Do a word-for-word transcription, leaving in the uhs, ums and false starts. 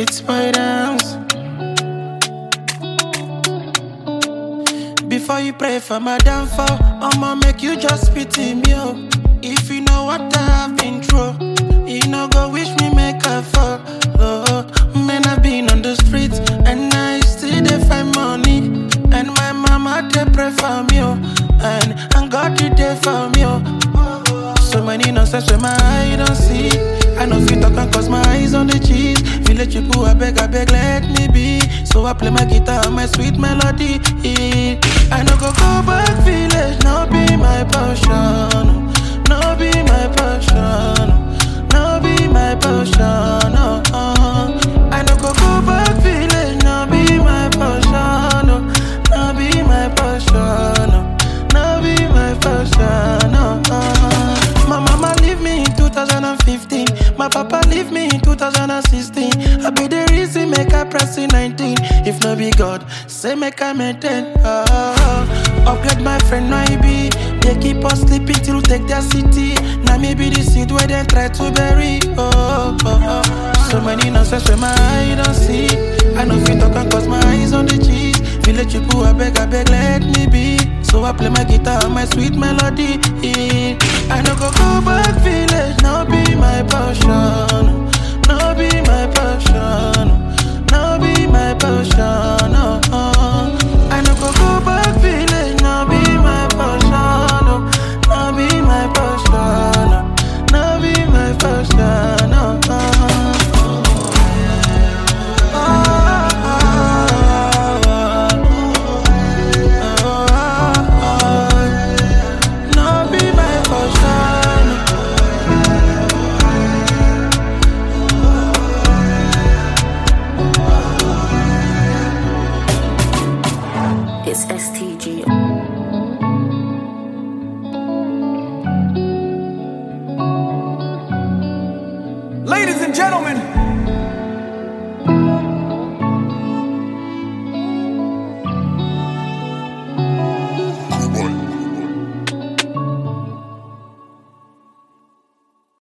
it's my dance. Before you pray for my downfall, I'ma make you just pity me, oh. If you know what I've been through, you know go wish me make a fall, oh. Man, I've been on the streets, and I still dey find money. And my mama, they pray for me, oh. And, and God did there for me, oh. So many nonsense where my eye don't see. I know fit talk and cause my eyes on the cheese. Village people, I beg, I beg, let me be. So I play my guitar and my sweet melody. I no go go back village, no be my passion. No be my passion. No be my passion. Oh, oh. I no go go back village, no be my passion. No be my passion. No be my passion. Oh, oh. My mama leave me in two thousand fifteen. My papa leave me in two thousand sixteen. I be the reason make I press in nineteen. If no be God, say make I maintain. Oh, oh. Upgrade my friend, no I be. They keep us sleeping till take their city. Now me be the seed where they try to bury. Oh, oh, oh. So many nonsense where my eye don't see. I know fit talk and cause my eyes on the cheese. Village people, I beg, I beg, let me be. So I play my guitar and my sweet melody. I no go go back village, no be my passion. No be my passion.